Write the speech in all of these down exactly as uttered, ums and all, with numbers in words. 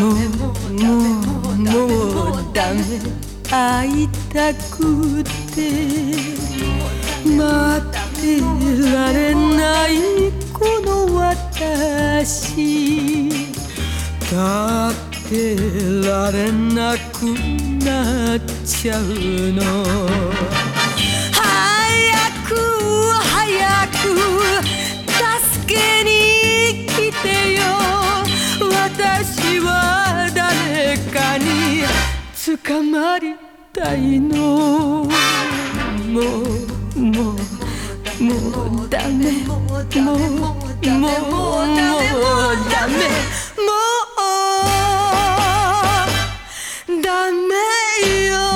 もうもうもうダメ会いたくて待ってられないこの私立ってられなくなっちゃうの早く早く助けに来てよ私は誰かに捕まりたいのもうもうもうダメもうもうもうダメもうダメよ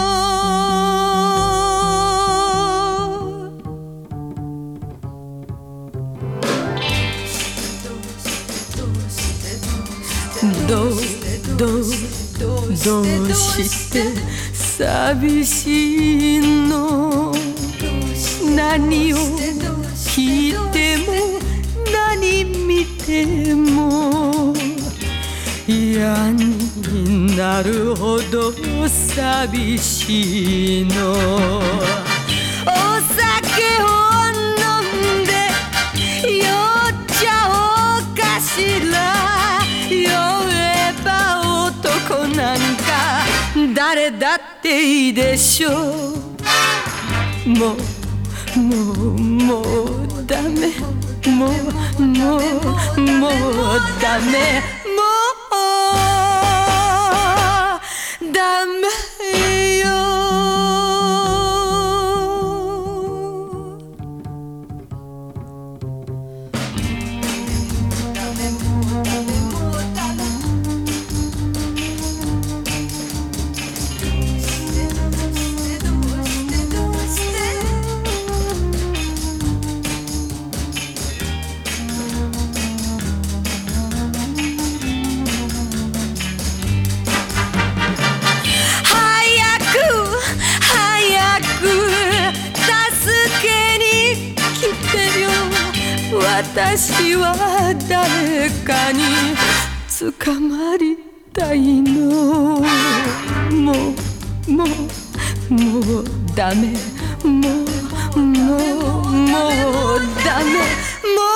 どうどうどうして寂しいの何を聞いても何見ても嫌になるほど寂しいのお酒を飲んで酔っちゃおうかしら酔えば男なんか誰だっていいでしょうもうもうもうダメもうもうもうダメもうダメよ私は誰かに捕まりたいのもうもうもうダメもうもうもうダメもう